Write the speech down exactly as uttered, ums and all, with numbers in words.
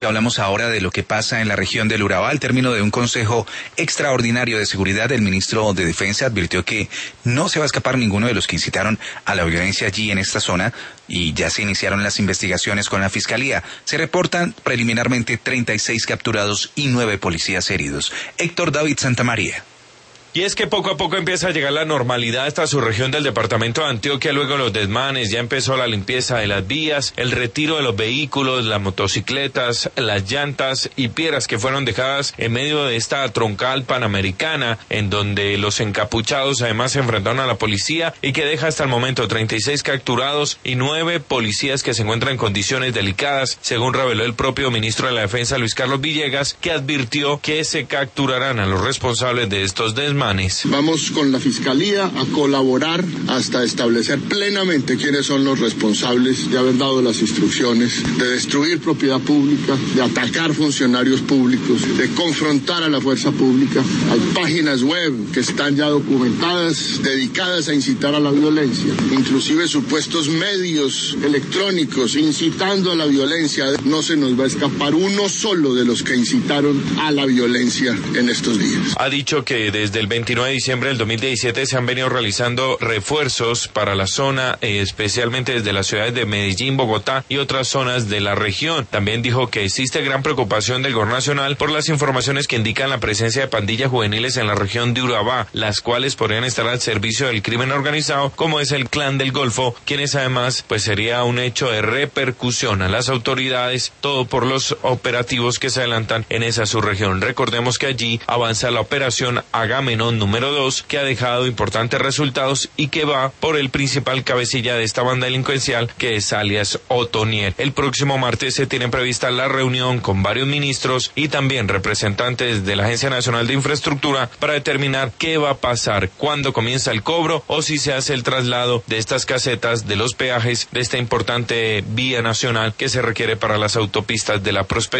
Hablamos ahora de lo que pasa en la región del Urabá. Al término de un consejo extraordinario de seguridad, el ministro de Defensa advirtió que no se va a escapar ninguno de los que incitaron a la violencia allí en esta zona y ya se iniciaron las investigaciones con la Fiscalía. Se reportan preliminarmente treinta y seis capturados y nueve policías heridos. Héctor David Santamaría. Y es que poco a poco empieza a llegar la normalidad hasta su región del departamento de Antioquia, luego de los desmanes, ya empezó la limpieza de las vías, el retiro de los vehículos, las motocicletas, las llantas y piedras que fueron dejadas en medio de esta troncal panamericana, en donde los encapuchados además se enfrentaron a la policía y que deja hasta el momento treinta y seis capturados y nueve policías que se encuentran en condiciones delicadas, según reveló el propio ministro de la Defensa, Luis Carlos Villegas, que advirtió que se capturarán a los responsables de estos desmanes. Vamos con la Fiscalía a colaborar hasta establecer plenamente quiénes son los responsables de haber dado las instrucciones de destruir propiedad pública, de atacar funcionarios públicos, de confrontar a la fuerza pública. Hay páginas web que están ya documentadas, dedicadas a incitar a la violencia, inclusive supuestos medios electrónicos incitando a la violencia. No se nos va a escapar uno solo de los que incitaron a la violencia en estos días. Ha dicho que desde el veintinueve de diciembre del dos mil diecisiete se han venido realizando refuerzos para la zona, eh, especialmente desde las ciudades de Medellín, Bogotá y otras zonas de la región. También dijo que existe gran preocupación del gobierno nacional por las informaciones que indican la presencia de pandillas juveniles en la región de Urabá, las cuales podrían estar al servicio del crimen organizado, como es el Clan del Golfo, quienes además pues sería un hecho de repercusión a las autoridades, todo por los operativos que se adelantan en esa subregión. Recordemos que allí avanza la operación Agamenón número dos, que ha dejado importantes resultados y que va por el principal cabecilla de esta banda delincuencial, que es alias Otoniel. El próximo martes se tiene prevista la reunión con varios ministros y también representantes de la Agencia Nacional de Infraestructura para determinar qué va a pasar, cuándo comienza el cobro o si se hace el traslado de estas casetas de los peajes de esta importante vía nacional que se requiere para las autopistas de la prosperidad.